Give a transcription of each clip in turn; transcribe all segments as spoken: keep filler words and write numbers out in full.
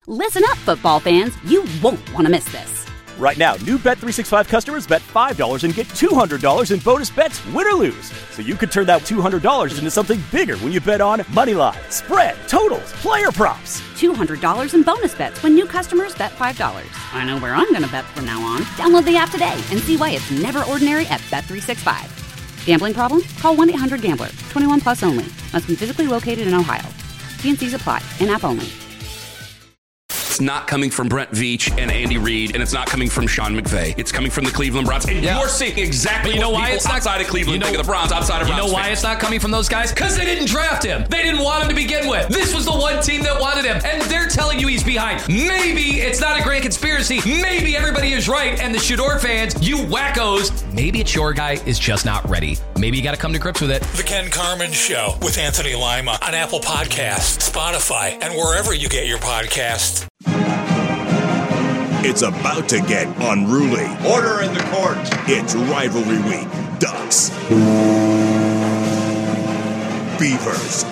Listen up, football fans. You won't want to miss this. Right now, new Bet three sixty-five customers bet five dollars and get two hundred dollars in bonus bets, win or lose. So you could turn that two hundred dollars into something bigger when you bet on money line, spread, totals, player props. two hundred dollars in bonus bets when new customers bet five dollars. I know where I'm going to bet from now on. Download the app today and see why it's never ordinary at Bet three sixty-five. Gambling problem? Call one eight hundred gambler. twenty-one plus only. Must be physically located in Ohio. T and C's apply. In-app only. It's not coming from Brent Veach and Andy Reid, and it's not coming from Sean McVay. It's coming from the Cleveland Browns. And yeah. you're seeing exactly you know what why people it's not, outside of Cleveland you know, think of the Browns, outside of You Browns know why fans. it's not coming from those guys? Because they didn't draft him. They didn't want him to begin with. This was the one team that wanted him, and they're telling you he's behind. Maybe it's not a grand conspiracy. Maybe everybody is right, and the Shador fans, you wackos, maybe it's your guy is just not ready. Maybe you got to come to grips with it. The Ken Carman Show with Anthony Lima on Apple Podcasts, Spotify, and wherever you get your podcasts. It's about to get unruly. Order in the court. It's rivalry week. Ducks. Beavers.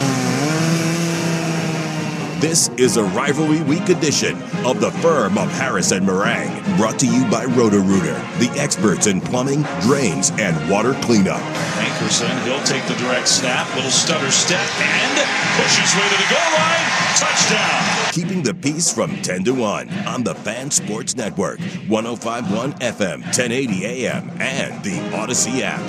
This is a rivalry week edition of the firm of Harris and Meringue, brought to you by Roto-Rooter, the experts in plumbing, drains, and water cleanup. Ankerson, he'll take the direct snap, little stutter step, and push his way to the goal line. Touchdown. Keeping the peace from ten to one on the Fan Sports Network, one oh five point one F M, ten eighty A M, and the Odyssey app.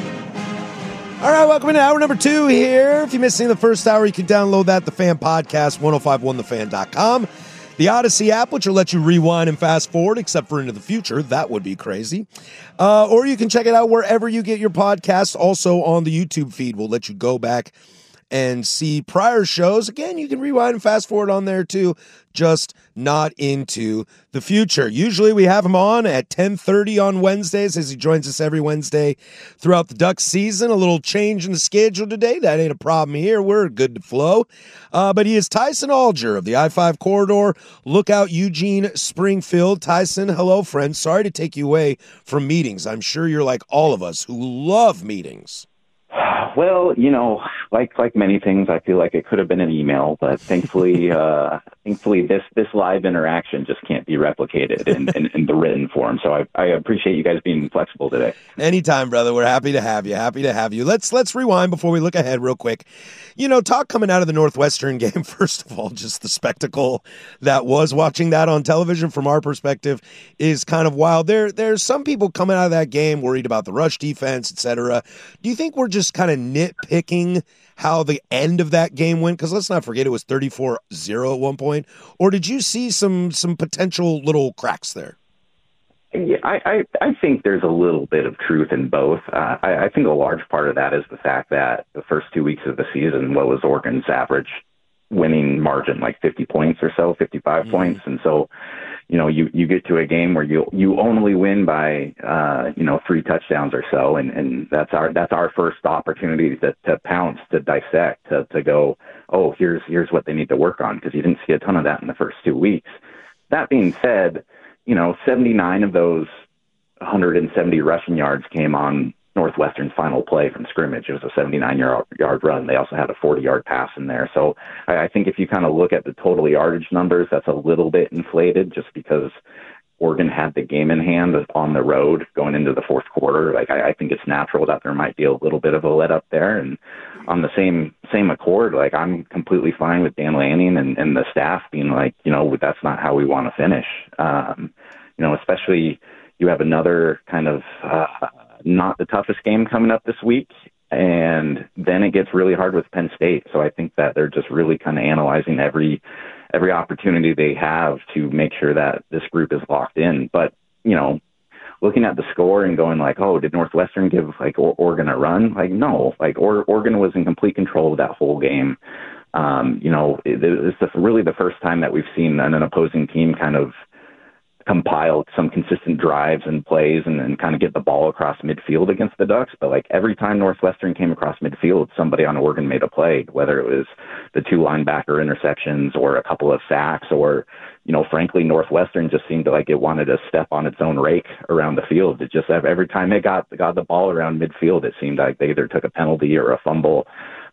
All right, welcome to hour number two here. If you missed any of the first hour, you can download that, the Fan Podcast, ten fifty-one the fan dot com. The Odyssey app, which will let you rewind and fast forward, except for into the future. That would be crazy. Uh, or you can check it out wherever you get your podcasts. Also on the YouTube feed, we'll let you go back and see prior shows. Again, you can rewind and fast forward on there too, just not into the future. Usually we have him on at ten thirty on Wednesdays, as he joins us every Wednesday throughout the Ducks season. A little change in the schedule today. That ain't a problem here. We're good to flow. Uh, but he is Tyson Alger of the I five Corridor, Lookout Eugene Springfield. Tyson, hello, friend. Sorry to take you away from meetings. I'm sure you're like all of us who love meetings. Well, you know, like like many things, I feel like it could have been an email, but thankfully, uh, thankfully, this this live interaction just can't be replicated in, in, in the written form. So I, I appreciate you guys being flexible today. Anytime, brother. We're happy to have you. Happy to have you. Let's let's rewind before we look ahead real quick. You know, talk coming out of the Northwestern game. First of all, just the spectacle that was watching that on television from our perspective is kind of wild. There, there's some people coming out of that game worried about the rush defense, et cetera. Do you think we're just kind of nitpicking how the end of that game went? Because let's not forget it was thirty-four zero at one point. Or did you see some some potential little cracks there? Yeah, I, I, I think there's a little bit of truth in both. Uh, I, I think a large part of that is the fact that the first two weeks of the season, what was Oregon's average winning margin, like fifty points or so, fifty-five mm-hmm. points. And so, you know, you, you get to a game where you you only win by, uh, you know, three touchdowns or so. And, and that's our that's our first opportunity to, to pounce, to dissect, to, to go, oh, here's here's what they need to work on, because you didn't see a ton of that in the first two weeks. That being said, you know, seventy-nine of those one hundred seventy rushing yards came on Northwestern's final play from scrimmage. It was a seventy-nine-yard run. They also had a forty-yard pass in there. So I, I think if you kind of look at the total yardage numbers, that's a little bit inflated just because Oregon had the game in hand on the road going into the fourth quarter. Like I, I think it's natural that there might be a little bit of a let up there. And on the same same accord, like I'm completely fine with Dan Lanning and, and the staff being like, you know, that's not how we want to finish. Um, you know, especially you have another kind of uh, not the toughest game coming up this week, and then it gets really hard with Penn State. So I think that they're just really kind of analyzing every every opportunity they have to make sure that this group is locked in. But, you know, looking at the score and going like, oh, did Northwestern give like Oregon a run? Like, no, like or, Oregon was in complete control of that whole game. Um, you know, it, it's really the first time that we've seen an, an opposing team kind of compile some consistent drives and plays and, and kind of get the ball across midfield against the Ducks. But like every time Northwestern came across midfield, somebody on Oregon made a play, whether it was the two linebacker interceptions or a couple of sacks, or, you know, frankly, Northwestern just seemed to like it wanted to step on its own rake around the field. It just every time it got got the ball around midfield, it seemed like they either took a penalty or a fumble.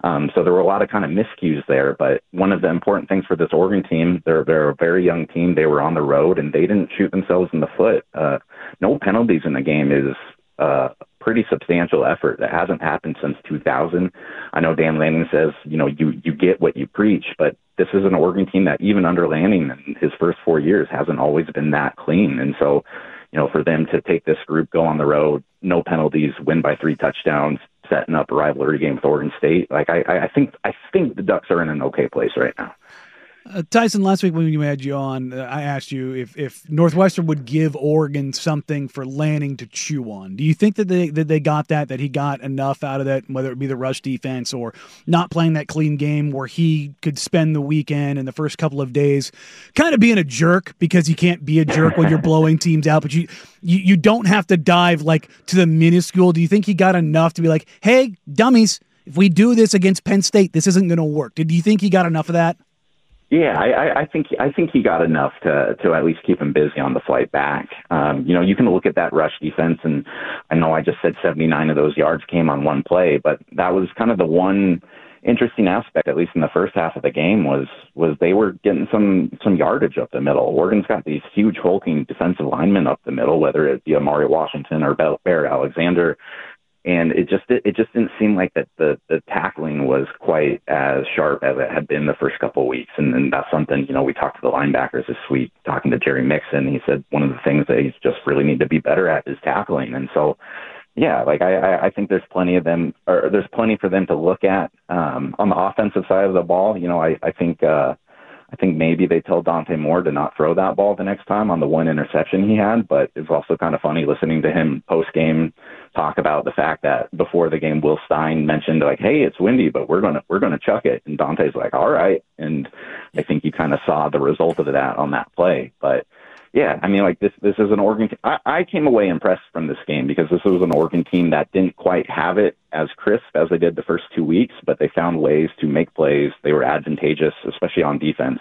Um, so there were a lot of kind of miscues there. But one of the important things for this Oregon team, they're, they're a very young team. They were on the road, and they didn't shoot themselves in the foot. Uh, no penalties in the game is uh, pretty substantial effort. That hasn't happened since two thousand. I know Dan Lanning says, you know, you, you get what you preach, but this is an Oregon team that even under Lanning in his first four years hasn't always been that clean. And so, you know, for them to take this group, go on the road, no penalties, win by three touchdowns, setting up a rivalry game with Oregon State, like I, I think I think the Ducks are in an okay place right now. Uh, Tyson, last week when you had you on, uh, I asked you if, if Northwestern would give Oregon something for Lanning to chew on. Do you think that they that they got that, that he got enough out of that, whether it be the rush defense or not playing that clean game where he could spend the weekend and the first couple of days kind of being a jerk, because you can't be a jerk when you're blowing teams out, but you, you, you don't have to dive like to the minuscule. Do you think he got enough to be like, hey, dummies, if we do this against Penn State, this isn't going to work? Did you think he got enough of that? Yeah, I, I think I think he got enough to to at least keep him busy on the flight back. Um, you know, you can look at that rush defense, and I know I just said seventy-nine of those yards came on one play, but that was kind of the one interesting aspect, at least in the first half of the game, was was they were getting some some yardage up the middle. Oregon's got these huge hulking defensive linemen up the middle, whether it be Amari Washington or Bear Alexander. And it just it, it just didn't seem like that the, the tackling was quite as sharp as it had been the first couple of weeks. And, and that's something, you know, we talked to the linebackers this week, talking to Jerry Mixon. He said one of the things that he's just really need to be better at is tackling. And so, yeah, like I, I think there's plenty of them, or there's plenty for them to look at um, on the offensive side of the ball. You know, I, I think uh, I think maybe they tell Dante Moore to not throw that ball the next time on the one interception he had, but it's also kind of funny listening to him post-game talk about the fact that before the game, Will Stein mentioned like, hey, it's windy, but we're going to, we're going to chuck it. And Dante's like, all right. And I think you kind of saw the result of that on that play. But yeah, I mean, like this, this is an Oregon team. I, I came away impressed from this game because this was an Oregon team that didn't quite have it as crisp as they did the first two weeks, but they found ways to make plays. They were advantageous, especially on defense.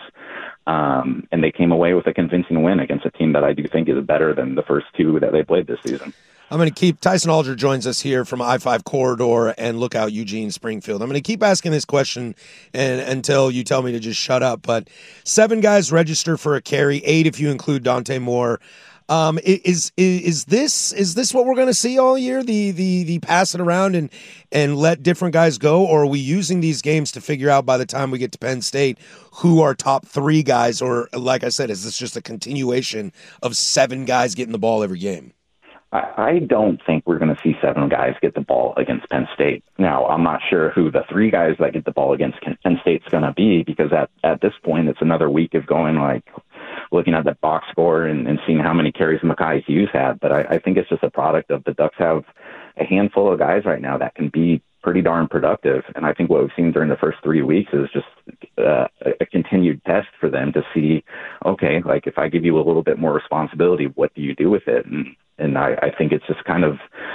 Um, and they came away with a convincing win against a team that I do think is better than the first two that they played this season. I'm going to keep, Tyson Alger joins us here from I five Corridor and Lookout Eugene Springfield. I'm going to keep asking this question and until you tell me to just shut up, but seven guys register for a carry, eight if you include Dante Moore. Um, is, is, is this, is this what we're going to see all year? The, the, the pass it around and, and let different guys go? Or are we using these games to figure out by the time we get to Penn State who are top three guys? Or like I said, is this just a continuation of seven guys getting the ball every game? I don't think we're going to see seven guys get the ball against Penn State. Now, I'm not sure who the three guys that get the ball against Penn State's going to be, because at, at this point, it's another week of going like looking at the box score and, and seeing how many carries Mekhi Hughes had. But I, I think it's just a product of the Ducks have a handful of guys right now that can be pretty darn productive. And I think what we've seen during the first three weeks is just uh, a continued test for them to see, okay, like if I give you a little bit more responsibility, what do you do with it? And And I, I think it's just kind of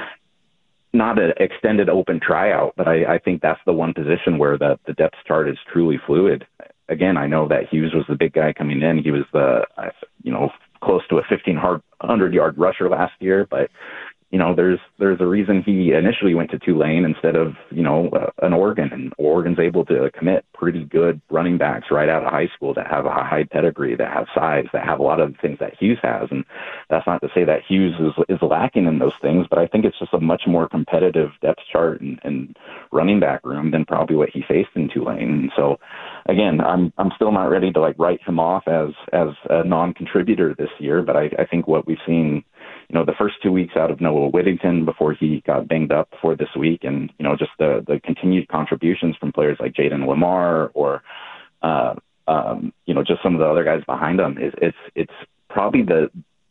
not an extended open tryout, but I, I think that's the one position where the, the depth chart is truly fluid. Again, I know that Hughes was the big guy coming in. He was the, you know, close to a fifteen hundred-yard rusher last year, but you know, there's there's a reason he initially went to Tulane instead of, you know, uh, an Oregon. And Oregon's able to commit pretty good running backs right out of high school that have a high pedigree, that have size, that have a lot of the things that Hughes has. And that's not to say that Hughes is, is lacking in those things, but I think it's just a much more competitive depth chart and, and running back room than probably what he faced in Tulane. And so, again, I'm I'm still not ready to like write him off as as a non-contributor this year, but I, I think what we've seen, you know, the first two weeks out of Noah Whittington before he got banged up before this week, and, you know, just the, the continued contributions from players like Jaden Lamar or, uh, um, you know, just some of the other guys behind him, is it's, it's probably the,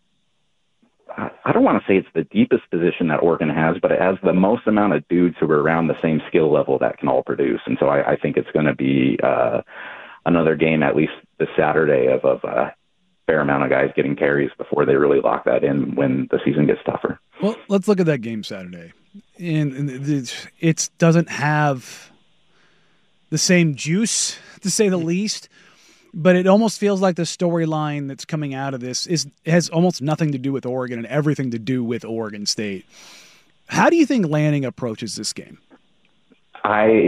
I don't want to say it's the deepest position that Oregon has, but it has the most amount of dudes who are around the same skill level that can all produce. And so I, I think it's going to be uh, another game, at least this Saturday, of, of uh, fair amount of guys getting carries before they really lock that in when the season gets tougher. Well, let's look at that game Saturday. And it doesn't have the same juice, to say the least, but it almost feels like the storyline that's coming out of this is has almost nothing to do with Oregon and everything to do with Oregon State. How do you think Lanning approaches this game? I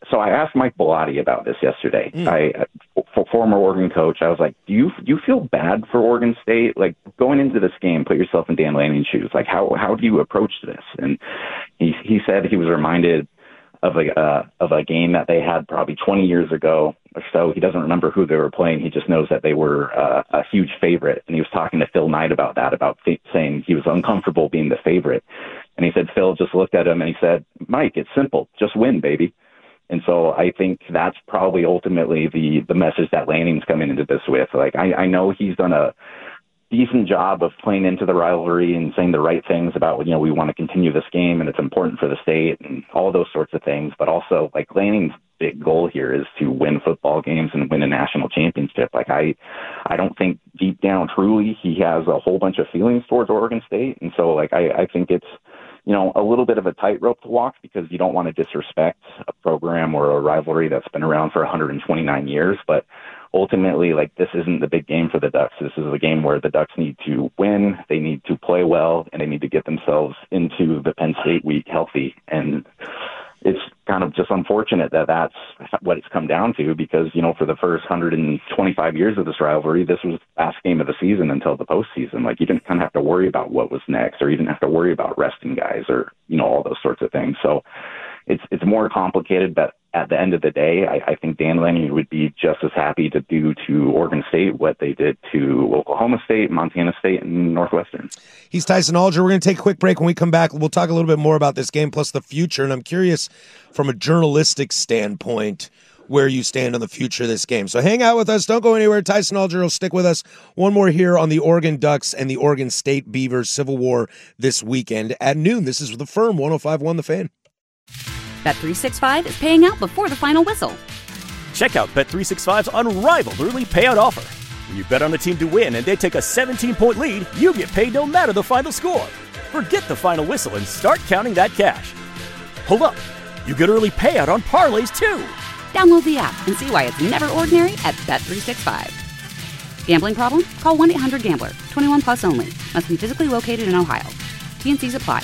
so I asked Mike Bellotti about this yesterday. Mm. I, uh, former Oregon coach, I was like, do you do you feel bad for Oregon State? Like, going into this game, put yourself in Dan Lanning's shoes. Like, how how do you approach this? And he he said he was reminded of a uh, of a game that they had probably twenty years ago or so. He doesn't remember who they were playing. He just knows that they were uh, a huge favorite. And he was talking to Phil Knight about that, about th- saying he was uncomfortable being the favorite. And he said Phil just looked at him and he said, Mike, it's simple. Just win, baby. And so I think that's probably ultimately the the message that Lanning's coming into this with. Like, I, I know he's done a decent job of playing into the rivalry and saying the right things about, you know, we want to continue this game and it's important for the state and all those sorts of things. But also, like, Lanning's big goal here is to win football games and win a national championship. Like, I, I don't think deep down truly he has a whole bunch of feelings towards Oregon State. And so, like, I, I think it's, you know, a little bit of a tightrope to walk because you don't want to disrespect a program or a rivalry that's been around for one hundred twenty-nine years. But ultimately, like, this isn't the big game for the Ducks. This is a game where the Ducks need to win, they need to play well, and they need to get themselves into the Penn State week healthy. And it's kind of just unfortunate that that's what it's come down to because, you know, for the first one hundred twenty-five years of this rivalry, this was the last game of the season until the postseason. Like, you didn't kind of have to worry about what was next, or you didn't have to worry about resting guys or, you know, all those sorts of things. So it's it's more complicated, but at the end of the day, I, I think Dan Lanning would be just as happy to do to Oregon State what they did to Oklahoma State, Montana State, and Northwestern. He's Tyson Alger. We're going to take a quick break. When we come back, we'll talk a little bit more about this game plus the future. And I'm curious, from a journalistic standpoint, where you stand on the future of this game. So hang out with us. Don't go anywhere. Tyson Alger will stick with us. One more here on the Oregon Ducks and the Oregon State Beavers Civil War this weekend at noon. This is The Firm, one oh five point one The Fan. Bet three sixty-five is paying out before the final whistle. Check out Bet three sixty-five's unrivaled early payout offer. When you bet on a team to win and they take a seventeen-point lead, you get paid no matter the final score. Forget the final whistle and start counting that cash. Hold up. You get early payout on parlays, too. Download the app and see why it's never ordinary at Bet three sixty-five. Gambling problem? Call one eight hundred gambler. twenty-one plus only. Must be physically located in Ohio. T and C's apply.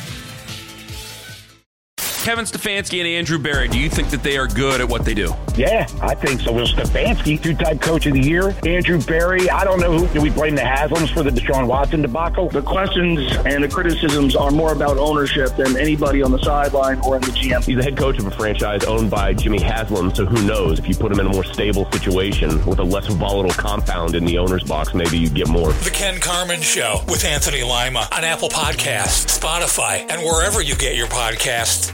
Kevin Stefanski and Andrew Berry, do you think that they are good at what they do? Yeah, I think so. Well, Stefanski, two-time coach of the year. Andrew Berry, I don't know who. Do we blame the Haslams for the Deshaun Watson debacle? The questions and the criticisms are more about ownership than anybody on the sideline or in the G M. He's the head coach of a franchise owned by Jimmy Haslam, so who knows? If you put him in a more stable situation with a less volatile compound in the owner's box, maybe you'd get more. The Ken Carman Show with Anthony Lima on Apple Podcasts, Spotify, and wherever you get your podcasts.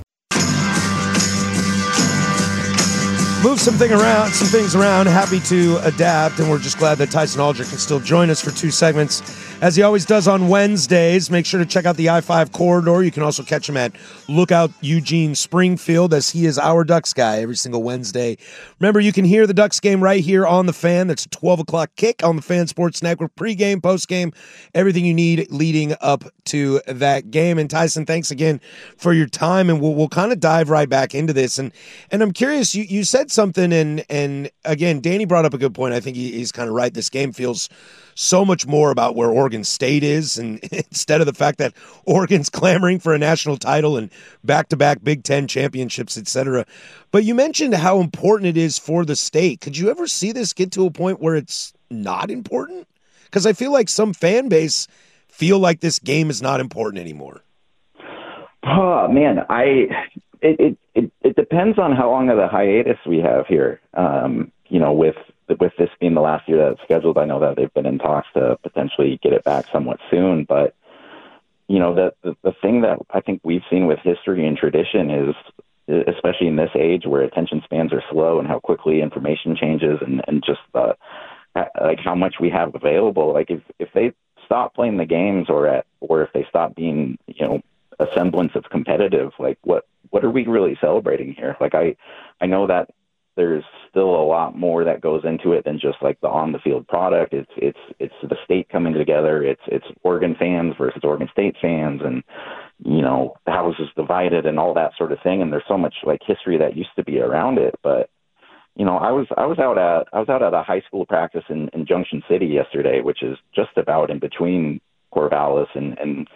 Move something around, some things around. Happy to adapt, and we're just glad that Tyson Alger can still join us for two segments, as he always does on Wednesdays. Make sure to check out the I five corridor. You can also catch him at Lookout Eugene Springfield, as he is our Ducks guy every single Wednesday. Remember, you can hear the Ducks game right here on The Fan. That's a twelve o'clock kick on the Fan Sports Network. Pre-game, post-game, everything you need leading up to that game. And Tyson, thanks again for your time, and we'll we'll kind of dive right back into this. And and I'm curious, you you said something, and and again, Danny brought up a good point. I think he, he's kind of right. This game feels so much more about where Oregon State is, and instead of the fact that Oregon's clamoring for a national title and back-to-back Big Ten championships, et cetera. But you mentioned how important it is for the state. Could you ever see this get to a point where it's not important? Because I feel like some fan base feel like this game is not important anymore. Oh, man, I it, it, it, it depends on how long of the hiatus we have here. Um, you know, with with this being the last year that it's scheduled, I know that they've been in talks to potentially get it back somewhat soon. But, you know, the, the, the thing that I think we've seen with history and tradition is, especially in this age where attention spans are slow and how quickly information changes and, and just uh, like how much we have available, like if, if they stop playing the games or at, or if they stop being, you know, a semblance of competitive, like what, what are we really celebrating here? Like I, I know that there's still a lot more that goes into it than just like the on the field product. It's, it's, it's the state coming together. It's, it's Oregon fans versus Oregon State fans, and, you know, the house is divided and all that sort of thing. And there's so much like history that used to be around it. But, you know, I was, I was out at, I was out at a high school practice in, in Junction City yesterday, which is just about in between Corvallis and, and,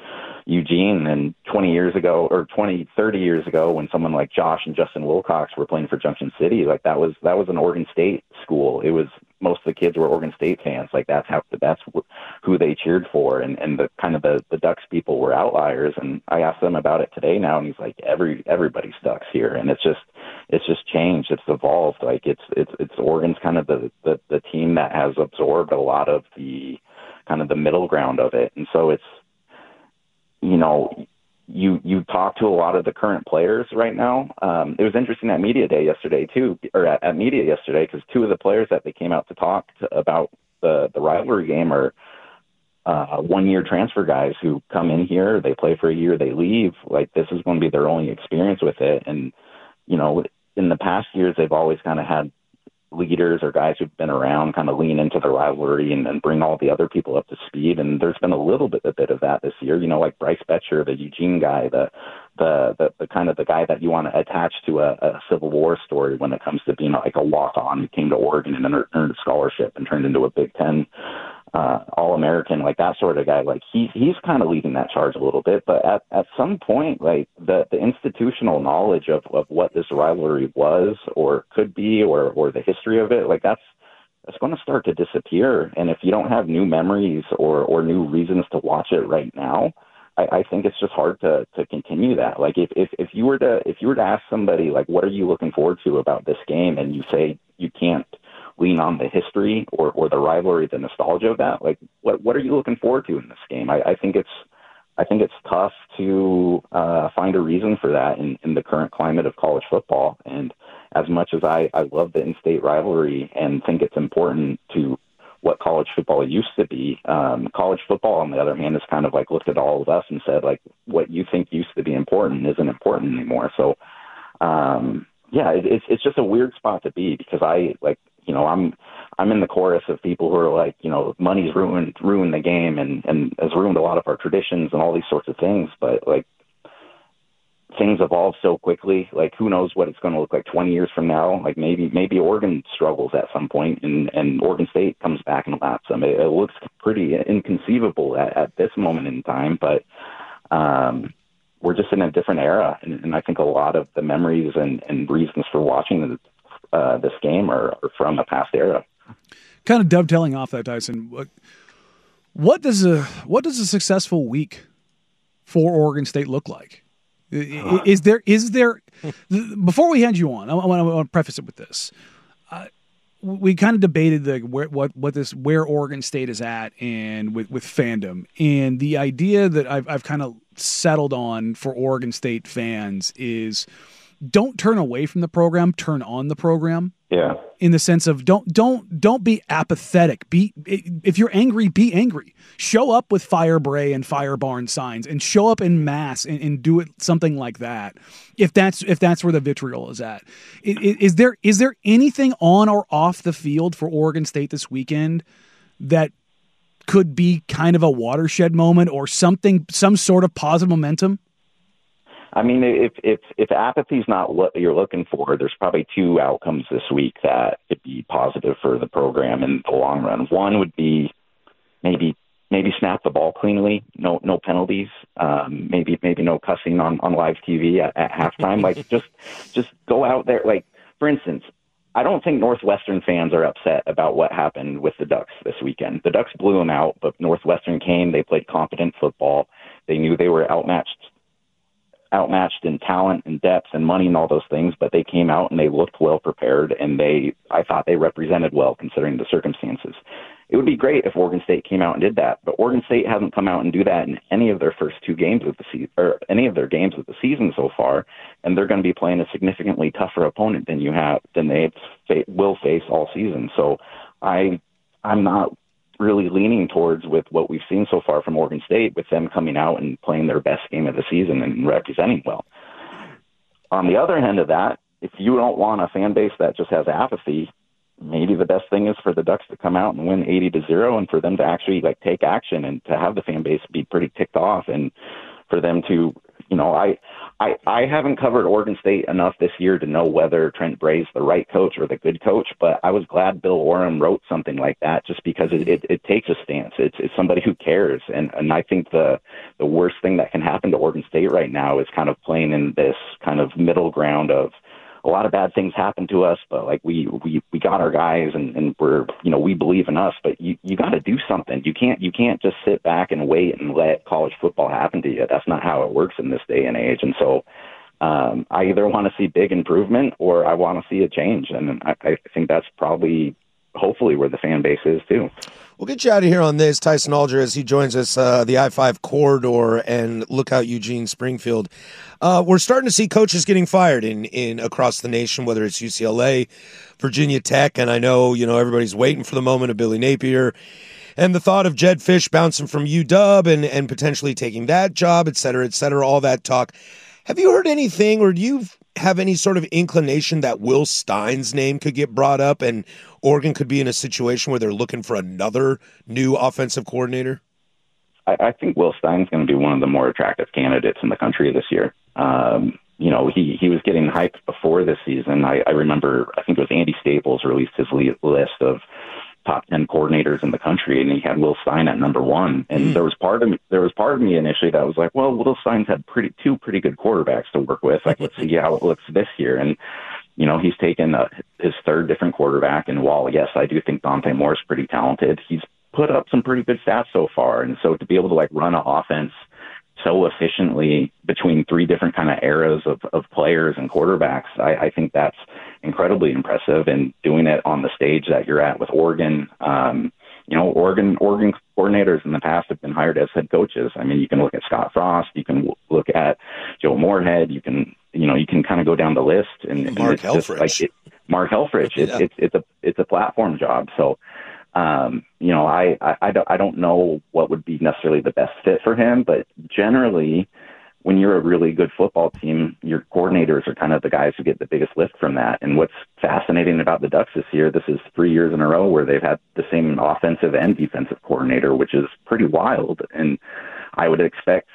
Eugene. And twenty years ago, or twenty, thirty years ago, when someone like Josh and Justin Wilcox were playing for Junction City, like that was that was an Oregon State school. It was most of the kids were Oregon State fans. Like that's how that's who they cheered for, and and the kind of the the Ducks people were outliers. And I asked them about it today now, and he's like, every everybody's Ducks here, and it's just it's just changed. It's evolved. Like it's it's it's Oregon's kind of the the, the team that has absorbed a lot of the kind of the middle ground of it, and so it's, you know, you you talk to a lot of the current players right now. Um, it was interesting at media day yesterday too, or at, at media yesterday, because two of the players that they came out to talk to about the the rivalry game are uh, one year transfer guys who come in here, they play for a year, they leave. Like this is going to be their only experience with it, and you know, in the past years they've always kind of had leaders or guys who've been around kind of lean into the rivalry and then bring all the other people up to speed. And there's been a little bit, a bit of that this year, you know, like Bryce Betcher, the Eugene guy, the, the, the, the kind of the guy that you want to attach to a, a Civil War story when it comes to being like a walk-on who came to Oregon and earned a scholarship and turned into a Big Ten uh, All-American, like that sort of guy. Like he, he's kind of leading that charge a little bit, but at, at some point, like the, the institutional knowledge of, of what this rivalry was or could be, or, or the history of it, like that's, that's going to start to disappear. And if you don't have new memories or, or new reasons to watch it right now, I, I think it's just hard to, to continue that. Like if, if, if you were to, if you were to ask somebody, like, what are you looking forward to about this game? And you say you can't lean on the history or, or the rivalry, the nostalgia of that. Like, what what are you looking forward to in this game? I, I think it's I think it's tough to uh, find a reason for that in, in the current climate of college football. And as much as I, I love the in-state rivalry and think it's important to what college football used to be, um, college football, on the other hand, has kind of like looked at all of us and said, like, what you think used to be important isn't important anymore. So, um, yeah, it, it's it's just a weird spot to be, because I like. You know, I'm I'm in the chorus of people who are like, you know, money's ruined ruined the game and, and has ruined a lot of our traditions and all these sorts of things. But like, things evolve so quickly. Like, who knows what it's going to look like twenty years from now? Like maybe maybe Oregon struggles at some point and, and Oregon State comes back and laps them. It, it looks pretty inconceivable at, at this moment in time, but um, we're just in a different era. And, and I think a lot of the memories and, and reasons for watching the Uh, this game are, are from a past era. Kind of dovetailing off that, Tyson. What, what does a what does a successful week for Oregon State look like? Uh, is there is there before we hand you on? I want, I want to preface it with this. Uh, we kind of debated the where, what what this where Oregon State is at and with, with fandom, and the idea that I've I've kind of settled on for Oregon State fans is, don't turn away from the program, turn on the program. Yeah. In the sense of don't don't don't be apathetic. Be if you're angry, be angry. Show up with Fire Bray and Fire Barn signs and show up in mass and, and do it something like that. If that's if that's where the vitriol is at. Is, is there is there anything on or off the field for Oregon State this weekend that could be kind of a watershed moment or something, some sort of positive momentum? I mean, if if if apathy is not what you're looking for, there's probably two outcomes this week that could be positive for the program in the long run. One would be maybe maybe snap the ball cleanly, no no penalties, um, maybe maybe no cussing on, on live T V at, at halftime. Like just just go out there. Like, for instance, I don't think Northwestern fans are upset about what happened with the Ducks this weekend. The Ducks blew them out, but Northwestern came. They played competent football. They knew they were outmatched. outmatched in talent and depth and money and all those things, but they came out and they looked well prepared, and they, I thought they represented well considering the circumstances. It would be great if Oregon State came out and did that, but Oregon State hasn't come out and do that in any of their first two games of the season, or any of their games of the season so far, and they're going to be playing a significantly tougher opponent than you have, than they will face all season. So I, I'm not really leaning towards with what we've seen so far from Oregon State, with them coming out and playing their best game of the season and representing well. On the other hand of that, if you don't want a fan base that just has apathy, maybe the best thing is for the Ducks to come out and win eighty to zero, and for them to actually like take action and to have the fan base be pretty ticked off, and for them to, you know, I, I, I haven't covered Oregon State enough this year to know whether Trent Bray's the right coach or the good coach, but I was glad Bill Oram wrote something like that just because it, it, it takes a stance. It's, it's somebody who cares. And, and I think the, the worst thing that can happen to Oregon State right now is kind of playing in this kind of middle ground of a lot of bad things happen to us, but like we, we, we got our guys and, and we're, you know, we believe in us, but you, you got to do something. You can't, you can't just sit back and wait and let college football happen to you. That's not how it works in this day and age. And so um, I either want to see big improvement or I want to see a change. And I, I think that's probably, hopefully, where the fan base is too. We'll get you out of here on this, Tyson Alger, as he joins us, uh, the I five corridor, and look out Eugene Springfield. Uh, we're starting to see coaches getting fired in, in across the nation, whether it's U C L A, Virginia Tech, and I know, you know, everybody's waiting for the moment of Billy Napier, and the thought of Jed Fish bouncing from U W and, and potentially taking that job, et cetera, et cetera, all that talk. Have you heard anything, or do you have any sort of inclination that Will Stein's name could get brought up and Oregon could be in a situation where they're looking for another new offensive coordinator? I, I think Will Stein's going to be one of the more attractive candidates in the country this year. Um, you know, he, he was getting hyped before this season. I, I remember, I think it was Andy Staples released his list of top ten coordinators in the country, and he had Will Stein at number one. And mm. there was part of me, there was part of me initially that was like, well, Will Stein's had pretty two pretty good quarterbacks to work with. Like, let's see how it looks this year. And you know, he's taken uh, his third different quarterback. And while yes, I do think Dante Moore's pretty talented, he's put up some pretty good stats so far. And so to be able to like run an offense so efficiently between three different kind of eras of, of players and quarterbacks, I, I think that's incredibly impressive. And doing it on the stage that you're at with Oregon, um, you know, Oregon Oregon coordinators in the past have been hired as head coaches. I mean, you can look at Scott Frost, you can look at Joe Moorhead, you can, you know, you can kind of go down the list. And, and Mark it's just Helfrich. like it, Mark Helfrich. It's, yeah. it's it's a it's a platform job. So. Um, you know, I, I, I, don't, I don't know what would be necessarily the best fit for him, but generally when you're a really good football team, your coordinators are kind of the guys who get the biggest lift from that. And what's fascinating about the Ducks this year, this is three years in a row where they've had the same offensive and defensive coordinator, which is pretty wild. And I would expect,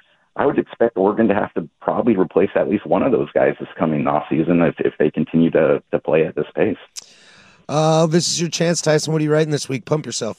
I would expect Oregon to have to probably replace at least one of those guys this coming off season if, if they continue to, to play at this pace. Uh, this is your chance, Tyson. What are you writing this week? Pump yourself.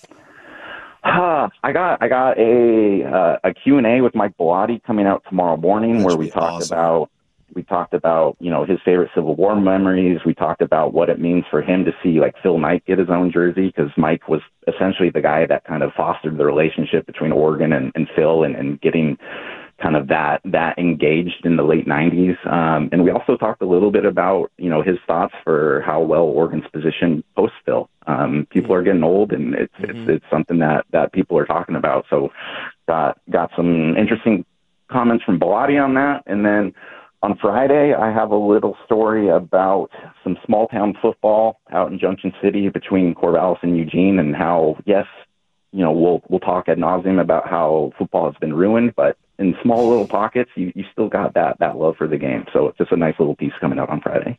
Uh, I got I got a uh, a Q and A with Mike Bellotti coming out tomorrow morning, where we talked awesome. about we talked about you know his favorite Civil War memories. We talked about what it means for him to see like Phil Knight get his own jersey, because Mike was essentially the guy that kind of fostered the relationship between Oregon and, and Phil, and, and getting kind of that that engaged in the late nineties. Um, and we also talked a little bit about, you know, his thoughts for how well Oregon's position post-Phil. Um, people are getting old, and it's, mm-hmm. it's it's something that, that people are talking about. So got got some interesting comments from Bellotti on that. And then on Friday, I have a little story about some small-town football out in Junction City between Corvallis and Eugene, and how, yes, you know, we'll we'll talk ad nauseum about how football has been ruined, but in small little pockets, you, you still got that that love for the game. So it's just a nice little piece coming out on Friday.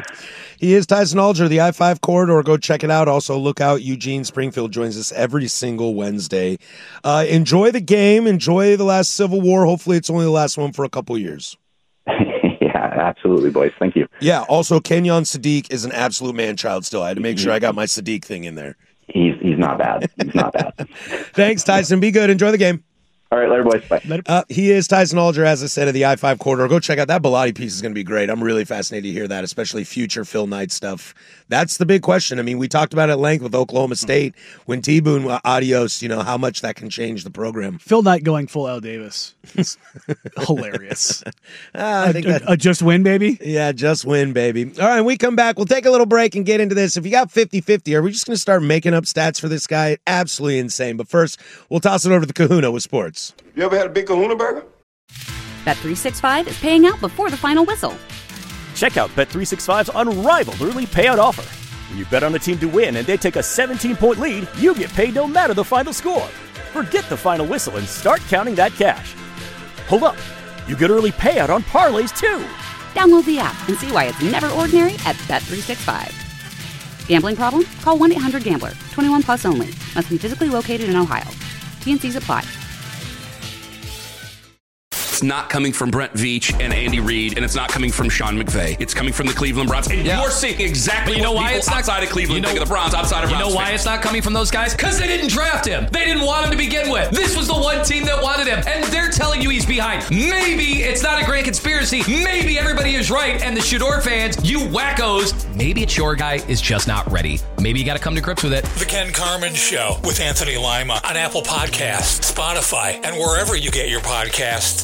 He is Tyson Alger, the I five corridor. Go check it out. Also, look out. Eugene Springfield joins us every single Wednesday. Uh, enjoy the game. Enjoy the last Civil War. Hopefully, it's only the last one for a couple years. Yeah, absolutely, boys. Thank you. Yeah, also, Kenyon Sadiq is an absolute man-child still. I had to make sure I got my Sadiq thing in there. He's, he's not bad. He's not bad. Thanks, Tyson. Be good. Enjoy the game. All right, later, boys. Bye. Uh, he is Tyson Alger, as I said, of the I five corridor. Go check out that Bellotti piece. Is going to be great. I'm really fascinated to hear that, especially future Phil Knight stuff. That's the big question. I mean, we talked about it at length with Oklahoma State when T-Boone, uh, adios, you know, how much that can change the program. Phil Knight going full Al Davis. It's hilarious. uh, I think a, that, a just win, baby? Yeah, just win, baby. All right, when we come back, we'll take a little break and get into this. If you got fifty-fifty, are we just going to start making up stats for this guy? Absolutely insane. But first, we'll toss it over to the Kahuna with sports. You ever had a big Kahuna burger? Bet three sixty-five is paying out before the final whistle. Check out Bet three sixty-five's unrivaled early payout offer. When you bet on a team to win and they take a seventeen-point lead, you get paid no matter the final score. Forget the final whistle and start counting that cash. Hold up. You get early payout on parlays, too. Download the app and see why it's never ordinary at Bet three sixty-five. Gambling problem? Call one eight hundred gambler. twenty-one plus only. Must be physically located in Ohio. T and C's apply. It's not coming from Brent Veach and Andy Reid, and it's not coming from Sean McVay. It's coming from the Cleveland Browns. And Yeah. you're seeing exactly But you know what why people it's not outside of Cleveland you know, think of the Browns, outside of You Browns know why fans. it's not coming from those guys? Because they didn't draft him. They didn't want him to begin with. This was the one team that wanted him, and they're telling you he's behind. Maybe it's not a grand conspiracy. Maybe everybody is right, and the Shador fans, you wackos, maybe it's your guy is just not ready. Maybe you got to come to grips with it. The Ken Carmen Show with Anthony Lima on Apple Podcasts, Spotify, and wherever you get your podcasts.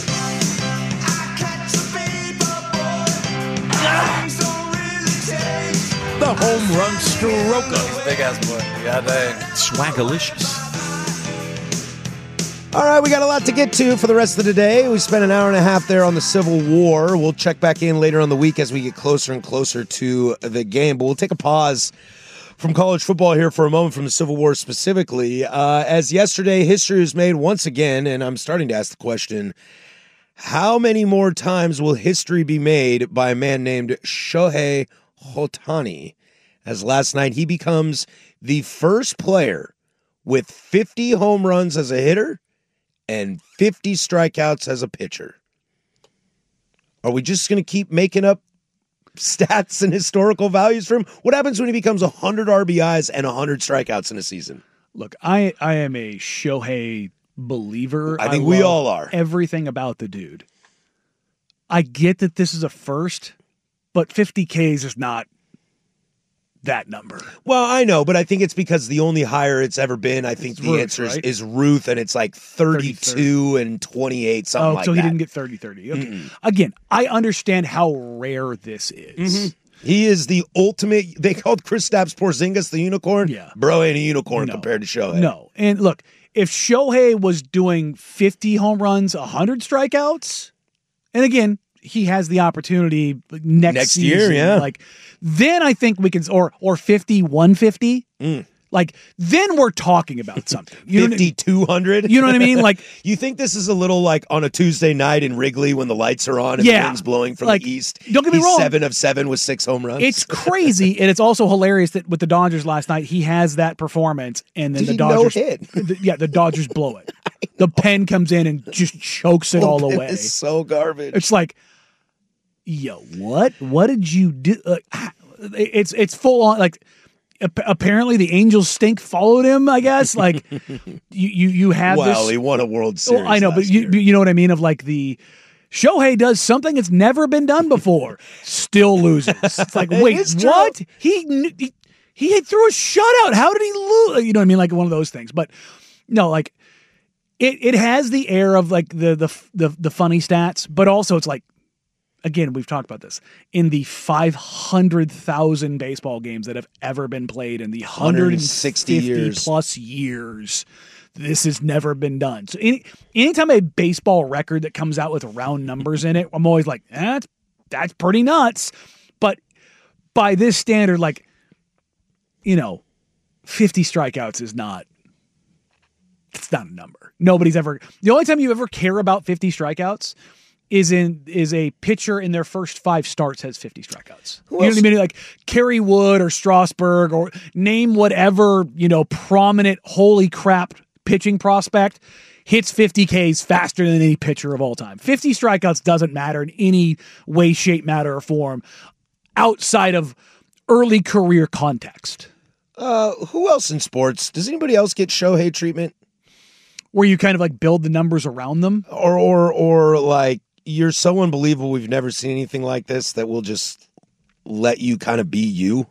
The home run stroker. Big ass boy. God dang. Swagalicious. All right, we got a lot to get to for the rest of the day. We spent an hour and a half there on the Civil War. We'll check back in later on the week as we get closer and closer to the game. But we'll take a pause from college football here for a moment, from the Civil War specifically. Uh, as yesterday, history was made once again, and I'm starting to ask the question, how many more times will history be made by a man named Shohei Ohtani? As last night, he becomes the first player with fifty home runs as a hitter and fifty strikeouts as a pitcher. Are we just going to keep making up stats and historical values for him? What happens when he becomes one hundred R B Is and one hundred strikeouts in a season? Look, I, I am a Shohei believer. I think I we love all are. Everything about the dude. I get that this is a first, but fifty Ks is not that number. Well, I know, but I think it's because the only higher it's ever been, I think It's the Ruth, answer is, right? is Ruth, and it's like thirty-two and twenty-eight, something Oh, like so that. he didn't get thirty thirty. Okay. Again, I understand how rare this is. He is the ultimate. They called Kristaps Porzingis the unicorn. Yeah. Bro ain't a unicorn No. compared to Shohei. No. And look, if Shohei was doing fifty home runs, one hundred strikeouts, and again, he has the opportunity next, Next season, year, yeah. like then I think we can, or or fifty, one fifty. Mm. Like then we're talking about something. You know, fifty, two hundred. You know what I mean? Like, you think this is a little like on a Tuesday night in Wrigley when the lights are on and Yeah. the wind's blowing from Like, the east? don't get me He's wrong. seven of seven with six home runs. it's crazy, and it's also hilarious that with the Dodgers last night, he has that performance, and then Did the he Dodgers, no-hit? the- yeah, the Dodgers blow it. The pen comes in and just chokes it all Bullpen away. is so garbage. It's like, yo, what? What did you do? Like, it's it's full on. Like, ap- apparently the Angels stink followed him. I guess like you you you have well, this. he won a World Series. Well, I know, but last you year. you know what I mean. Of like the Shohei does something that's never been done before, still loses. It's like, It wait, is true. what? He, kn- he he threw a shutout. How did he lose? You know what I mean? Like one of those things. But no, like it it has the air of like the the the, the funny stats, but also it's like, again, we've talked about this, in the five hundred thousand baseball games that have ever been played in the one hundred sixty years. plus years, this has never been done. So any anytime a baseball record that comes out with round numbers in it, I'm always like, eh, that's, that's pretty nuts. But by this standard, like, you know, fifty strikeouts is not, it's not a number. Nobody's ever, the only time you ever care about fifty strikeouts is in is a pitcher in their first five starts has fifty strikeouts. Who you know else? what I mean? Like Kerry Wood or Strasburg, or name whatever, you know, prominent holy crap pitching prospect hits fifty Ks faster than any pitcher of all time. fifty strikeouts doesn't matter in any way, shape, matter, or form outside of early career context. Uh, who else in sports? Does anybody else get Shohei treatment? Where you kind of like build the numbers around them? Or, or, or like, you're so unbelievable, we've never seen anything like this, that we'll just let you kind of be you?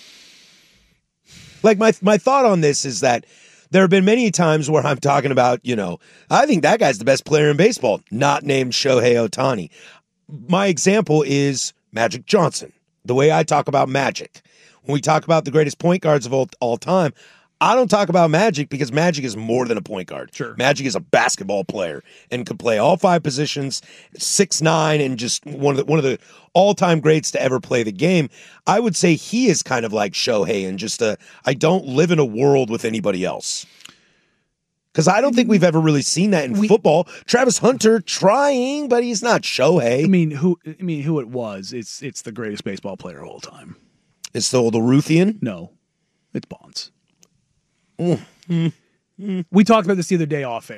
Like, my my thought on this is that there have been many times where I'm talking about, you know, I think that guy's the best player in baseball, not named Shohei Ohtani. My example is Magic Johnson. The way I talk about Magic. When we talk about the greatest point guards of all, all time, I don't talk about Magic because Magic is more than a point guard. Sure. Magic is a basketball player and could play all five positions, six nine, and just one of the one of the all-time greats to ever play the game. I would say he is kind of like Shohei, and just a I don't live in a world with anybody else. Because I don't think we've ever really seen that in We- football. Travis Hunter trying, but he's not Shohei. I mean, who I mean, who it was? It's it's the greatest baseball player of all time. It's still the Ruthian? No, it's Bonds. Mm. We talked about this the other day off air.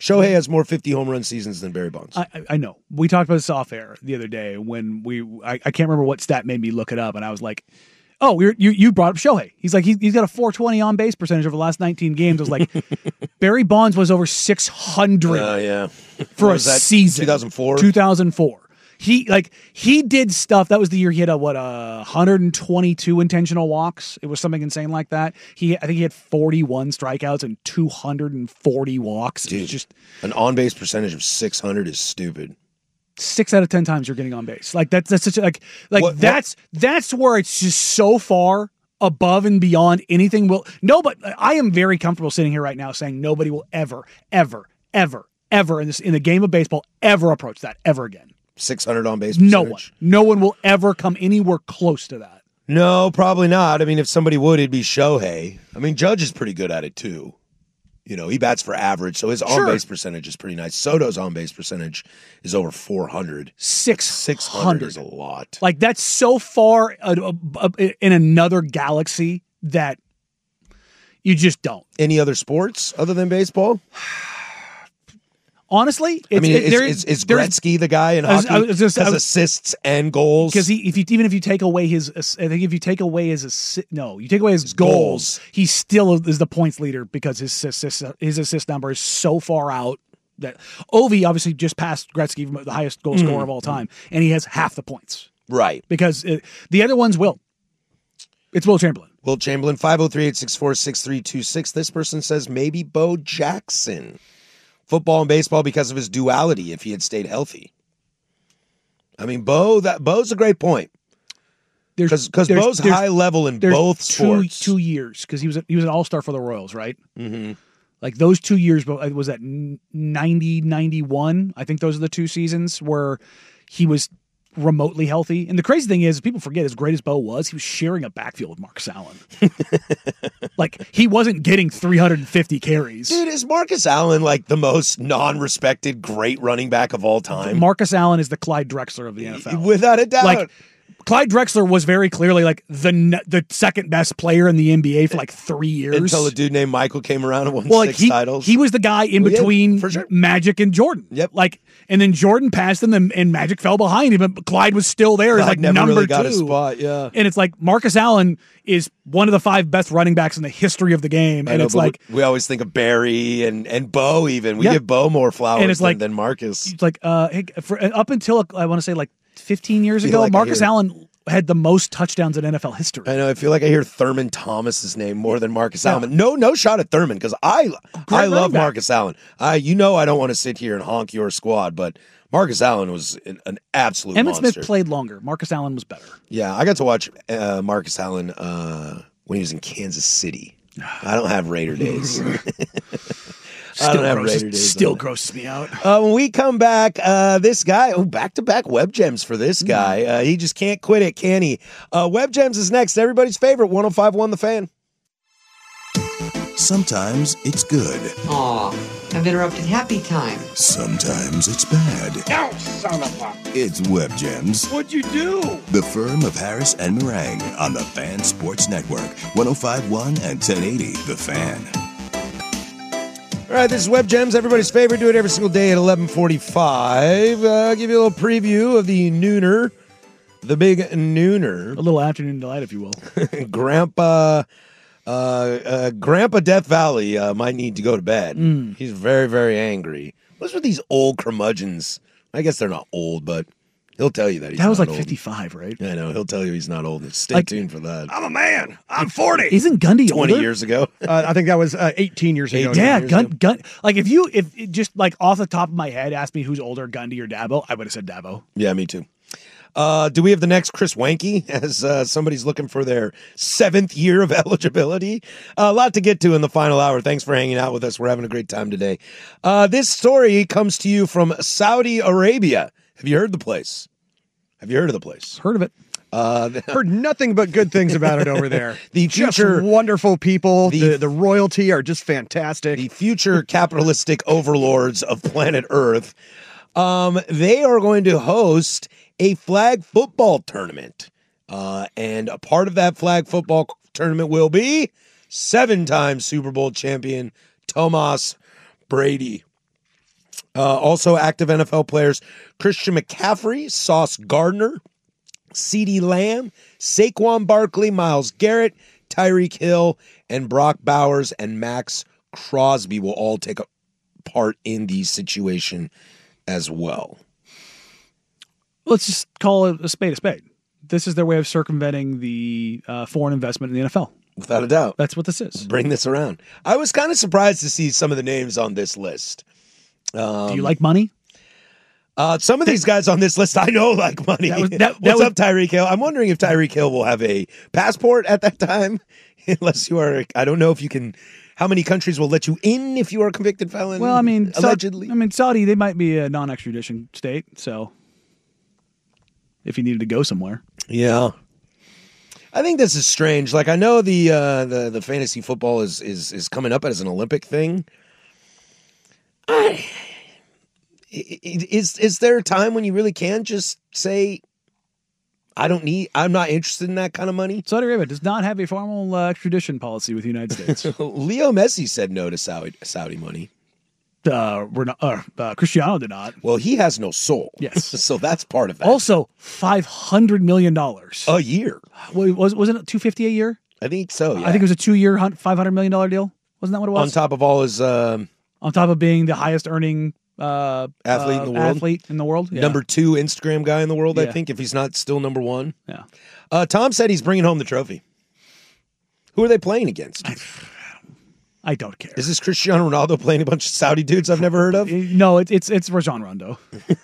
Shohei has more fifty home run seasons than Barry Bonds. I, I know. We talked about this off air the other day when we. I, I can't remember what stat made me look it up, and I was like, "Oh, we're, you you brought up Shohei. He's like he, he's got a four twenty on base percentage over the last nineteen games." I was like, Barry Bonds was over six hundred. Oh uh, yeah, for what a was that, season. two thousand four two thousand four He like he did stuff. That was the year he had a what a one hundred twenty-two intentional walks. It was something insane like that. He I think he had forty-one strikeouts and two hundred forty walks. Dude, it's just an on base percentage of six hundred is stupid. Six out of ten times you're getting on base. Like that's that's such a, like like What- what- that's that's where it's just so far above and beyond anything will no. But I am very comfortable sitting here right now saying nobody will ever ever ever ever in this in the game of baseball ever approach that ever again. six hundred on base percentage. No one. No one will ever come anywhere close to that. No, probably not. I mean, if somebody would, it'd be Shohei. I mean, Judge is pretty good at it too. You know, he bats for average, so his Sure. on base percentage is pretty nice. Soto's on base percentage is over four hundred. six six hundred is a lot. Like that's so far uh, uh, uh, in another galaxy that you just don't. Any other sports other than baseball? Honestly, it's, I mean, it, is, there- is, is there's- Gretzky the guy in I was- hockey I was just- I has was- assists and goals? Because he, if you even if you take away his, I think if you take away his, assi- no, you take away his, goals, goals. he still is the points leader because his assist, his assist number is so far out that Ovi obviously just passed Gretzky, the highest goal scorer Mm. of all time, and he has half the points Right. because it, the other one's Will. It's Will Chamberlain. Will Chamberlain, five oh three, eight six four, six three two six. This person says maybe Bo Jackson. Football and baseball because of his duality if he had stayed healthy. I mean, Bo, that Bo's a great point. Because There's- Bo's there's- high level in there's both two, sports. Two years because he was a, he was an all star for the Royals, right? Mm-hmm. Like those two years, but was that ninety, ninety-one? I think those are the two seasons where he was remotely healthy. And the crazy thing is, people forget as great as Bo was, he was sharing a backfield with Marcus Allen. Like he wasn't getting three hundred fifty carries. Dude, is Marcus Allen like the most non-respected great running back of all time? Marcus Allen is the Clyde Drexler of the N F L. Without a doubt. Like Clyde Drexler was very clearly like the n- the second best player in the N B A for like three years. Until a dude named Michael came around and won well, like six he, titles. he was the guy in Well, yeah, between for sure. Magic and Jordan. Yep. Like, and then Jordan passed him, and, and Magic fell behind him, and Clyde was still there as Clyde like never number really got two. his spot, yeah. And it's like Marcus Allen is one of the five best running backs in the history of the game, I and know, it's but like we we always think of Barry and, and Bo even. We Yeah. give Bo more flowers And it's than, like- than Marcus. it's like uh hey, for, up until I want to say like fifteen years Feel ago, like I Marcus hear- Allen had the most touchdowns in N F L history. I know. I feel like I hear Thurman Thomas's name more than Marcus Yeah. Allen. No, no shot at Thurman because I I running love back. Marcus Allen. I you know I don't want to sit here and honk your squad, but Marcus Allen was an, an absolute Emmitt monster. Smith played longer. Marcus Allen was better. Yeah, I got to watch uh, Marcus Allen uh, when he was in Kansas City. I don't have Raider days. I Still don't have grosses, Raider days. still on it. grosses me out. Uh, when we come back, uh, this guy, oh, back-to-back Web Gems for this guy. Uh, he just can't quit it, can he? Uh, Web Gems is next. Everybody's favorite, one oh five point one The Fan. Sometimes it's good. Aw, I've interrupted happy time. Sometimes it's bad. No, son of a... It's Web Gems. What'd you do? The Firm of Harris and Meringue on the Fan Sports Network. one oh five point one and ten eighty The Fan. All right, this is Web Gems, everybody's favorite. Do it every single day at eleven forty-five. Uh, I'll give you a little preview of the nooner, the big nooner. A little afternoon delight, if you will. Grandpa, uh, uh, Grandpa Death Valley uh, might need to go to bed. Mm. He's very, very angry. What's with these old curmudgeons? I guess they're not old, but he'll tell you that he's That was not like old. fifty-five, right? I know. He'll tell you he's not old. Stay Like- tuned for that. I'm a man. I'm forty. Isn't Gundy twenty older? years ago. Uh, I think that was uh, eighteen years ago. Yeah, years gun, ago. gun. Like if you, if it just like off the top of my head, asked me who's older, Gundy or Dabo, I would have said Dabo. Yeah, me too. Uh, do we have the next Chris Wanke as uh, somebody's looking for their seventh year of eligibility? Uh, a lot to get to in the final hour. Thanks for hanging out with us. We're having a great time today. Uh, this story comes to you from Saudi Arabia. Have you heard the place? Have you heard of the place? Heard of it. Uh, Heard nothing but good things about it over there. The Just future- wonderful people. The- The, the royalty are just fantastic. The future capitalistic overlords of planet Earth. Um, they are going to host a flag football tournament. Uh, and a part of that flag football tournament will be seven-time Super Bowl champion Thomas Brady. Uh, also active N F L players, Christian McCaffrey, Sauce Gardner, CeeDee Lamb, Saquon Barkley, Myles Garrett, Tyreek Hill, and Brock Bowers and Max Crosby will all take a part in the situation as well. Let's just call it a spade a spade. This is their way of circumventing the uh, foreign investment in the N F L. Without a doubt. That's what this is. Bring this around. I was kind of surprised to see some of the names on this list. Um, Do you like money? Uh, some of these guys on this list I know like money. That was- that- that What's was- up, Tyreek Hill? I'm wondering if Tyreek Hill will have a passport at that time. Unless you are, I don't know if you can, how many countries will let you in if you are a convicted felon? Well, I mean, allegedly. Sa- I mean, Saudi, they might be a non-extradition state, so if he needed to go somewhere. Yeah. I think this is strange. Like, I know the uh, the the fantasy football is is is coming up as an Olympic thing. I, is is there a time when you really can just say, I don't need, I'm not interested in that kind of money? Saudi Arabia does not have a formal uh, extradition policy with the United States. Leo Messi said no to Saudi Saudi money. Uh, we're not, uh, uh, Cristiano did not. Well, he has no soul. Yes. So that's part of that. Also, five hundred million dollars a year. Was, wasn't it two hundred fifty dollars a year? I think so, yeah. I think it was a two-year, five hundred million dollars deal. Wasn't that what it was? On top of all his... Um, On top of being the highest earning uh, athlete uh, in the world. Athlete in the world. Yeah. Number two Instagram guy in the world, I Yeah. think, if he's not still number one. Yeah. Uh, Tom said he's bringing home the trophy. Who are they playing against? I don't care. Is this Cristiano Ronaldo playing a bunch of Saudi dudes I've never heard of? No, it's it's it's Rajon Rondo.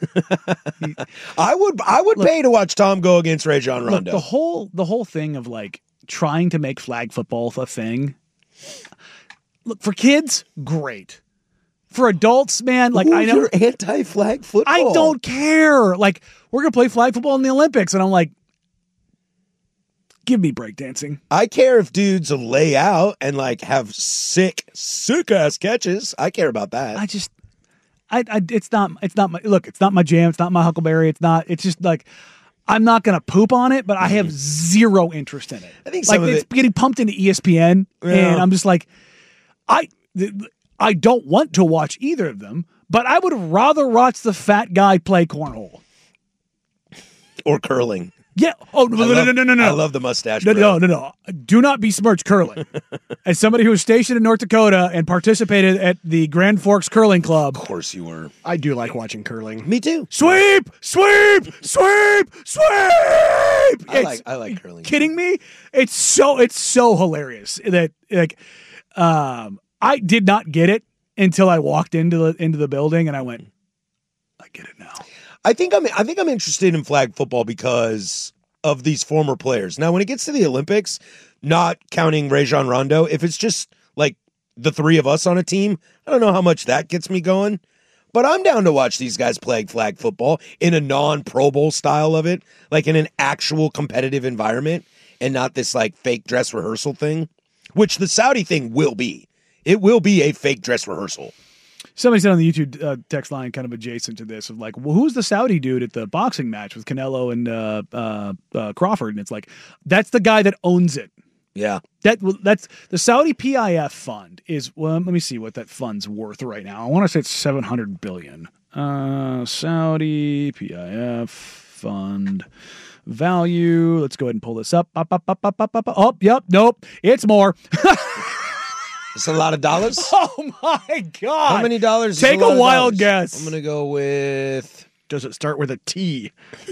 I would I would Look, pay to watch Tom go against Rajon Look, Rondo. the whole the whole thing of like trying to make flag football a thing. Look, for kids, great. For adults, man, like Ooh, I know you're anti-flag football. I don't care. Like we're gonna play flag football in the Olympics, and I'm like, give me breakdancing. I care if dudes lay out and like have sick, sick ass catches. I care about that. I just, I, I, it's not, it's not my look. It's not my jam. It's not my Huckleberry. It's not. It's just like, I'm not gonna poop on it, but I have zero interest in it. I think like some of it's it- getting pumped into E S P N, Yeah. and I'm just like, I, th- I don't want to watch either of them, but I would rather watch the fat guy play cornhole Or curling. Yeah. Oh no, I no, love- no, no, no, no. I love the mustache. No, bro. no, no, no. Do not besmirch curling. As somebody who was stationed in North Dakota and participated at the Grand Forks Curling Club. Of course you were. I do like watching curling. Me too. Sweep! Sweep! Sweep! Sweep! I It's- like I like curling. Kidding me? It's so it's so hilarious that like um I did not get it until I walked into the into the building and I went, I get it now. I think I'm I think I'm interested in flag football because of these former players. Now, when it gets to the Olympics, not counting Rajon Rondo, if it's just like the three of us on a team, I don't know how much that gets me going. But I'm down to watch these guys play flag football in a non-Pro Bowl style of it, like in an actual competitive environment and not this like fake dress rehearsal thing, which the Saudi thing will be. It will be a fake dress rehearsal. Somebody said on the YouTube uh, text line, kind of adjacent to this, of like, well, who's the Saudi dude at the boxing match with Canelo and uh, uh, uh, Crawford? And it's like, that's the guy that owns it. Yeah. That that's the Saudi P I F fund is. Well, let me see what that fund's worth right now. I want to say it's seven hundred billion. Uh, Saudi P I F fund value. Let's go ahead and pull this up. Up, up, up, up, up, up. Oh, yep. Nope. It's more. It's a lot of dollars. Oh my God. How many dollars? Take is a, lot a of wild dollars? guess. I'm gonna go with. Does it start with a T?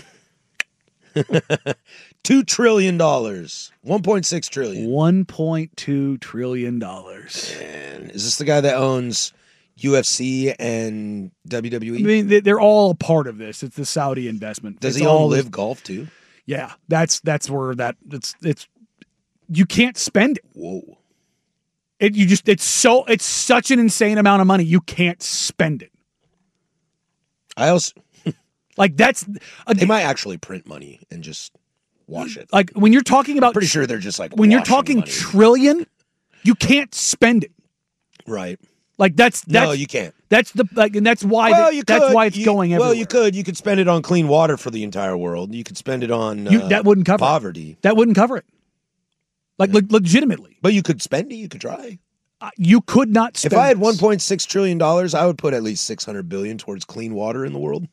Two trillion dollars. One point six trillion. One point two trillion dollars. And is this the guy that owns U F C and W W E? I mean, they- they're all a part of this. It's the Saudi investment. Does It's he all own this- Live Golf too? Yeah, that's that's where that it's it's you can't spend it. Whoa. It you just it's so it's such an insane amount of money you can't spend it. I also like that's they might actually print money and just wash it. Like when you're talking about Pretty sure they're just like when you're washing talking money. trillion, you can't spend it. Right. Like that's that's No, you can't. That's the like and that's why Well, the- you that's could. why it's You- going Well, everywhere. you could. You could spend it on clean water for the entire world. You could spend it on You- uh, that wouldn't cover it. poverty. That wouldn't cover it. Like le- legitimately. But you could spend it. You could try. you could not spend If I had this. one point six trillion dollars, I would put at least six hundred billion dollars towards clean water in the world.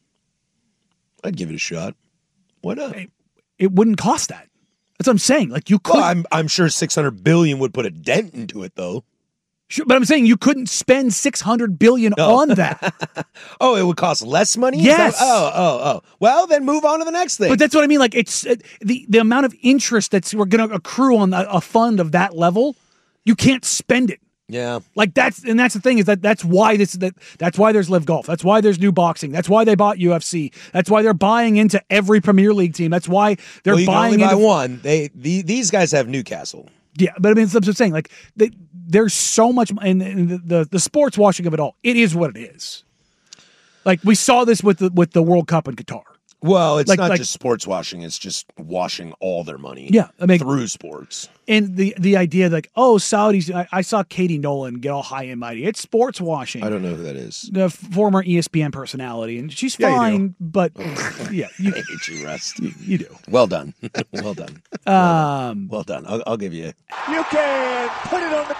I'd give it a shot. Why not? It, it wouldn't cost that. That's what I'm saying. Like you could. Well, I'm I'm sure six hundred billion dollars would put a dent into it, though. Sure, but I'm saying you couldn't spend six hundred billion dollars No. on that. Oh, it would cost less money? Is Yes. that- oh, oh, oh. Well, then move on to the next thing. But that's what I mean. Like it's uh, the the amount of interest that's we're going to accrue on a, a fund of that level. You can't spend it. Yeah. Like that's and that's the thing is that that's why this that that's why there's Live Golf. That's why there's new boxing. That's why they bought U F C. That's why they're buying into every Premier League team. That's why they're well, you buying can only buy into one. They the, these guys have Newcastle. Yeah, but I mean, that's what I'm saying. Like, they, there's so much, and, and the, the the sports washing of it all. It is what it is. Like we saw this with the with the World Cup in Qatar. Well, it's Like- not like- just sports washing; it's just washing all their money. Yeah, I mean- through sports. And the the idea like, oh, Saudis. I, I saw Katie Nolan get all high and mighty. It's sports washing. I don't know who that is. The former E S P N personality, and she's Yeah, you do. fine, but yeah, you, I hate you, Rust. you, you do. Well done. well done. Um, well done. I'll, I'll give you. You can put it on the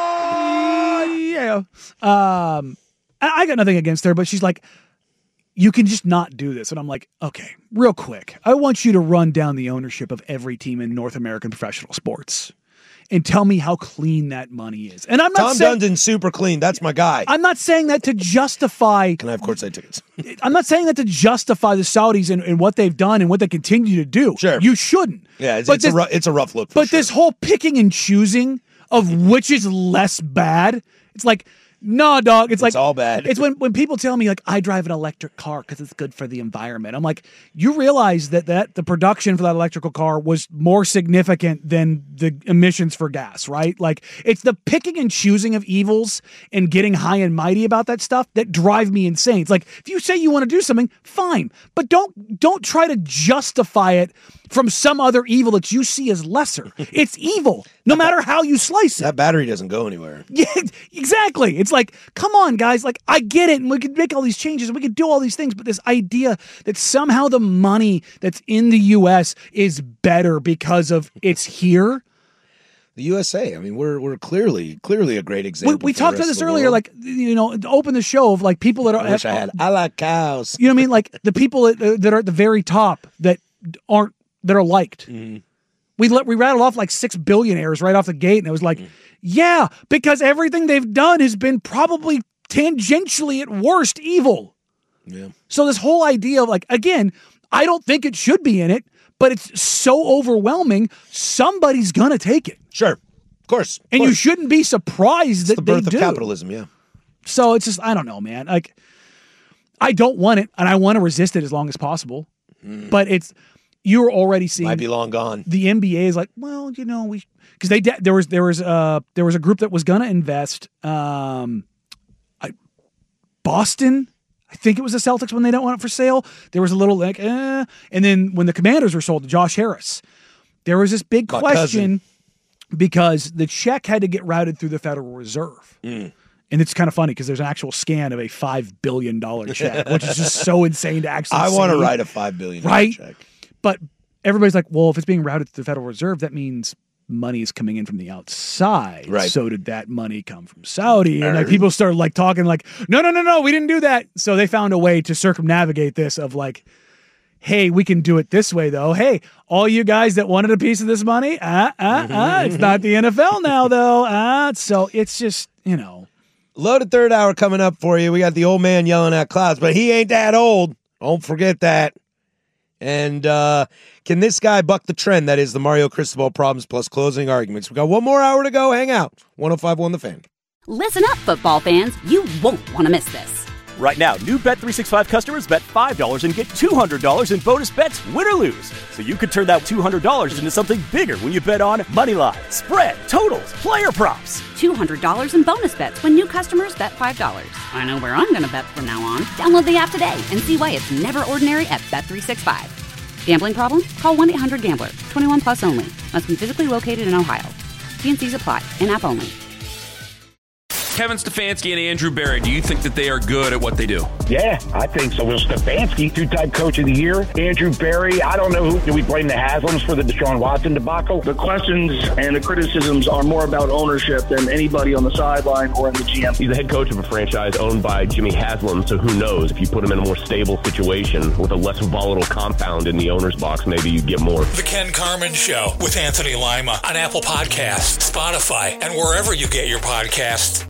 board. Yeah. Um, I, I got nothing against her, but she's like, you can just not do this. And I'm like, okay, real quick. I want you to run down the ownership of every team in North American professional sports and tell me how clean that money is. And I'm not Tom saying Dundon's super clean. That's my guy. I'm not saying that to justify. Can I have courtside tickets? I'm not saying that to justify the Saudis and, and what they've done and what they continue to do. Sure. You shouldn't. Yeah, it's, But it's, a, this- rough, it's a rough look. For But sure. this whole picking and choosing of which is less bad, it's like, no, dog. It's, It's like all bad. It's when, when people tell me like I drive an electric car because it's good for the environment. I'm like, you realize that that the production for that electrical car was more significant than the emissions for gas, right? Like it's the picking and choosing of evils and getting high and mighty about that stuff that drive me insane. It's like if you say you want to do something, fine, but don't don't try to justify it from some other evil that you see as lesser. It's evil, no matter how you slice it. That battery doesn't go anywhere. Yeah, exactly. It's like, come on, guys. Like, I get it, and we could make all these changes, and we could do all these things, but this idea that somehow the money that's in the U S is better because of it's here. The U S A. I mean, we're we're clearly clearly a great We, example. we for the talked about rest this of the earlier, world. like, you know, to open the show of like people that are. I wish I had. I like cows. You know what I mean? Like the people that, that are at the very top that aren't, that are liked. Mm-hmm. We let we rattled off like six billionaires right off the gate, and it was like, Mm-hmm. yeah, because everything they've done has been probably tangentially at worst evil. Yeah. So this whole idea of like, again, I don't think it should be in it, but it's so overwhelming, somebody's gonna take it. Sure, of course, of and course. you shouldn't be surprised that It's the birth they of do. capitalism. Yeah. So it's just, I don't know, man. Like, I don't want it, and I want to resist it as long as possible. But it's, you're already seeing Might be long gone. the N B A is like, well, you know, we because they de- there was there was uh there was a group that was gonna invest. Um, I, Boston, I think it was the Celtics when they don't want it for sale. There was a little like, eh. And then when the Commanders were sold to Josh Harris, there was this big My question because the check had to get routed through the Federal Reserve. Mm. And it's kind of funny because there's an actual scan of a five billion dollars check, which is just so insane to actually I want to see. write a five billion Right? check. But everybody's like, well, if it's being routed to the Federal Reserve, that means money is coming in from the outside. Right. So did that money come from Saudi? And like Er. people started like talking like, no, no, no, no, we didn't do that. So they found a way to circumnavigate this of like, hey, we can do it this way though. Hey, all you guys that wanted a piece of this money, ah, ah, ah, it's not the N F L now though. Ah, so it's just, you know. Loaded third hour coming up for you. We got the old man yelling at clouds, but he ain't that old. Don't forget that. And uh, can this guy buck the trend that is the Mario Cristobal problems plus closing arguments? We got one more hour to go. Hang out. one oh five point one The Fan. Listen up, football fans. You won't want to miss this. Right now, new Bet three sixty-five customers bet five dollars and get two hundred dollars in bonus bets, win or lose. So you could turn that two hundred dollars into something bigger when you bet on Moneyline, spread, totals, player props. two hundred dollars in bonus bets when new customers bet five dollars. I know where I'm going to bet from now on. Download the app today and see why it's never ordinary at Bet three sixty-five. Gambling problem? Call one eight hundred gambler. twenty-one plus only. Must be physically located in Ohio. T and C's apply. In-app only. Kevin Stefanski and Andrew Berry, do you think that they are good at what they do? Yeah, I think so. Will Stefanski, two-time coach of the year. Andrew Berry, I don't know who. Do we blame the Haslams for the Deshaun Watson debacle? The questions and the criticisms are more about ownership than anybody on the sideline or in the G M. He's the head coach of a franchise owned by Jimmy Haslam, so who knows? If you put him in a more stable situation with a less volatile compound in the owner's box, maybe you get more. The Ken Carman Show with Anthony Lima on Apple Podcasts, Spotify, and wherever you get your podcasts.